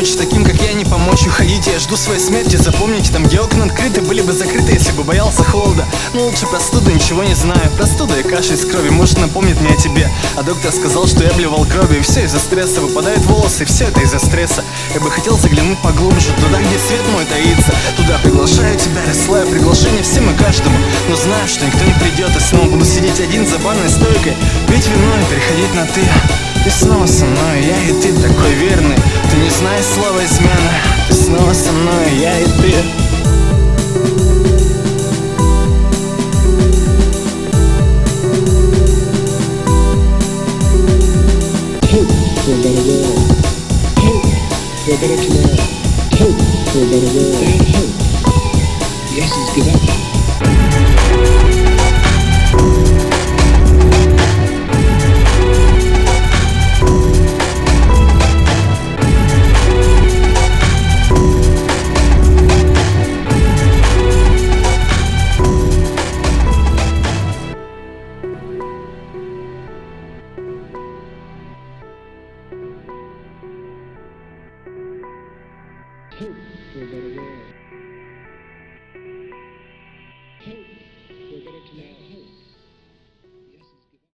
помочь таким, как я, не помочь. Уходите, я жду своей смерти. Запомните, там, где окна открыты, были бы закрыты, если бы боялся холода. Но лучше простуда, ничего не знаю. Простуда и кашель из крови, может, напомнит мне о тебе. А доктор сказал, что я блевал кровью. И все из-за стресса, выпадают волосы, и все это из-за стресса. Я бы хотел заглянуть поглубже, туда, где свет мой таится. Туда приглашаю тебя, рассылаю приглашение всем и каждому. Но знаю, что никто не придет, и снова буду сидеть один за барной стойкой, пить вино и переходить на ты. Ты снова со мной, я и ты такой верный. Ты не знаешь слова измена. Ты снова со мной, я и ты. Hope for a better world. Hope for a better tomorrow. Hope for a better world. Without hope, the essence give up. Hope for a better world. Hope for a better tomorrow.